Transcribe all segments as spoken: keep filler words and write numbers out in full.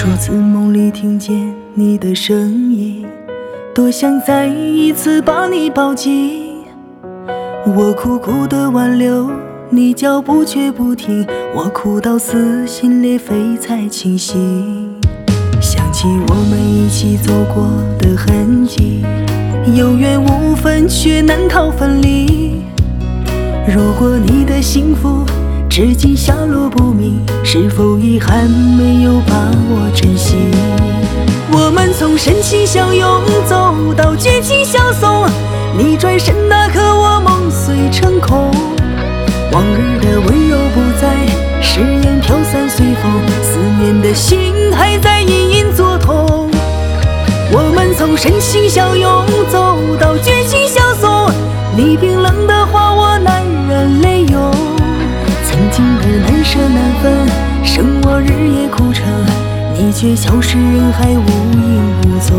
初次梦里听见你的声音，多想再一次把你抱紧。我苦苦的挽留，你脚步却不停，我哭到撕心裂肺才清醒。想起我们一起走过的痕迹，有缘无分却难逃分离。如果你的幸福至今下落不明，是否遗憾没有把握珍惜？我们从深情相拥走到绝情相送，你转身那刻我梦碎成空。往日的温柔不在，誓言飘散随风，思念的心还在隐隐作痛。我们从深情相拥走到绝情相送，你冰冷的话我难忍泪涌。曾经的难舍难分，剩我日夜苦撑，你却消失人海无影无踪。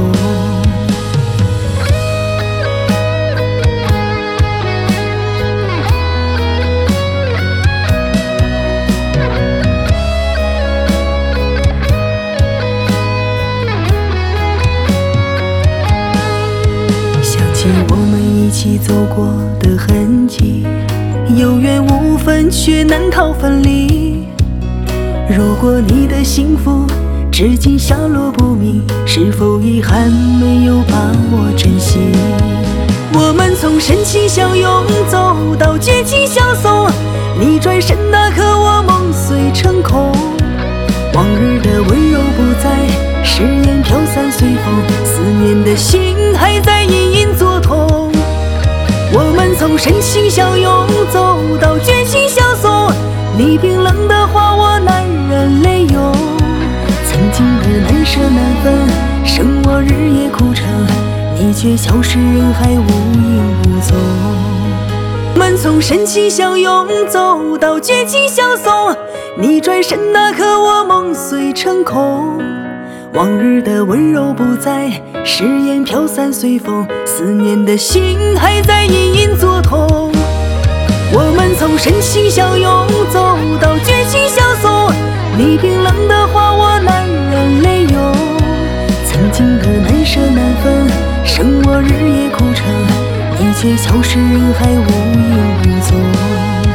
想起我们一起走过的痕迹，有缘无分却难逃分离。如果你的幸福至今下落不明，是否遗憾没有把握珍惜？我们从深情相拥走到绝情相送，你转身那刻我梦碎成空。往日的温柔不在，誓言飘散随风，思念的心还在隐隐作痛。我们从深情相拥走到绝情相送，你冰冷的话我难忍泪涌。曾经的难舍难分，剩我日夜苦撑，你却消失人海无影无踪。我们从深情相拥走到绝情相送，你转身那刻我梦碎成空。往日的温柔不在，誓言飘散随风，思念的心还在隐隐作痛。我们从深情相拥走到绝情相送，你冰冷的话我难忍泪涌。曾经的难舍难分，剩我日夜苦撑，你却消失人海无影无踪。